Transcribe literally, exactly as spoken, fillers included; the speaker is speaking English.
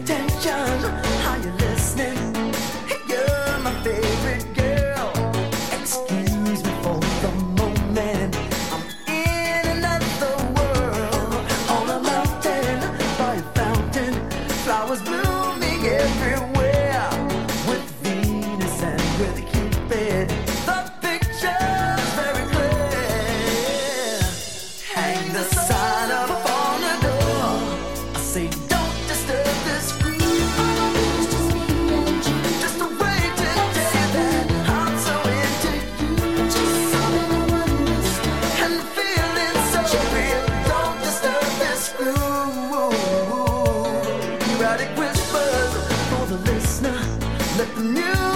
attention. Are you listening? You're my favorite girl. Excuse me for the moment. I'm in another world. On a mountain, by a fountain, flowers blooming everywhere. With Venus and with Cupid, the picture's very clear. Hang the sign up on the door. I say don't disturb this groove. Just a way to tell you that I'm so into you. And the feeling's so real. Don't disturb this groove. Erotic whispers for the listener. Let the music